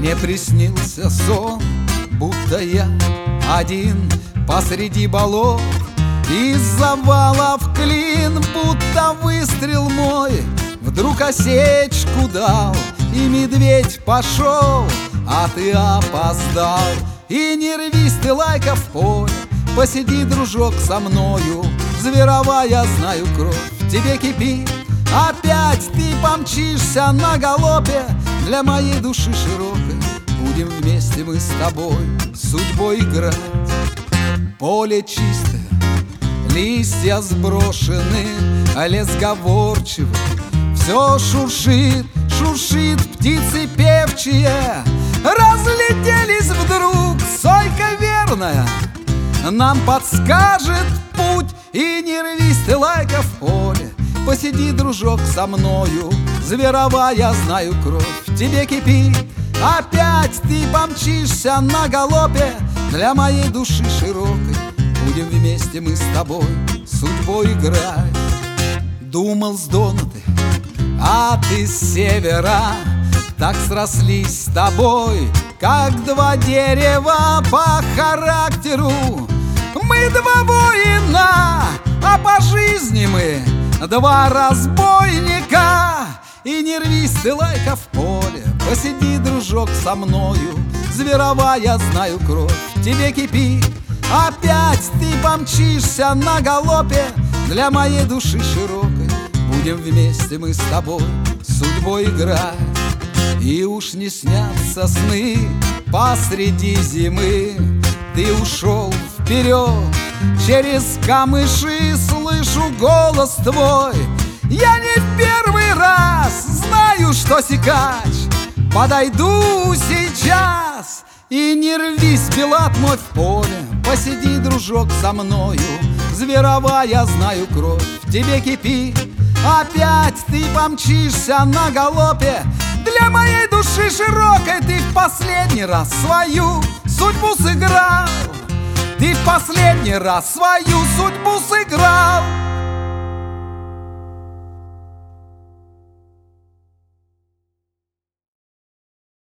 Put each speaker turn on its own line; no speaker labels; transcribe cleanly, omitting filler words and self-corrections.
Мне приснился сон, будто я один посреди болот. Из завалов клин, будто выстрел мой, вдруг осечку дал, и медведь пошел, а ты опоздал. И не рвись ты, лайка, в поле, посиди, дружок, со мною. Зверовая, знаю, кровь в тебе кипит. Опять ты помчишься на галопе, для моей души широкой будем вместе мы с тобой судьбой играть. Поле чистое, листья сброшены, лес сговорчивый, все шуршит, шуршит, птицы певчие. Разлетелись вдруг, сойка верная нам подскажет путь. И не рвись ты, лайка, в поле, посиди, дружок, со мною. Зверовая, знаю, кровь в тебе кипит. Опять ты помчишься на галопе, для моей души широкой будем вместе мы с тобой судьбой играть. Думал, с дона ты, а ты с севера, так срослись с тобой, как два дерева по характеру. Мы два воина, а по жизни мы два разбойника. И не рвись ты, лайка, в поле, посиди, дружок, со мною. Зверовая, знаю, кровь в тебе кипит. Опять ты помчишься на галопе, для моей души широкой будем вместе мы с тобой судьбой играть. И уж не снятся сны посреди зимы, ты ушел вперед через камыши, слышу голос твой. Я не в первый раз знаю, что сикач, подойду сейчас. И не рвись, Пилат мой, в поле, посиди, дружок, со мною. Зверовая, знаю, кровь в тебе кипит. Опять ты помчишься на галопе, для моей души широкой ты в последний раз свою судьбу сыграл. Ты в последний раз свою судьбу сыграл.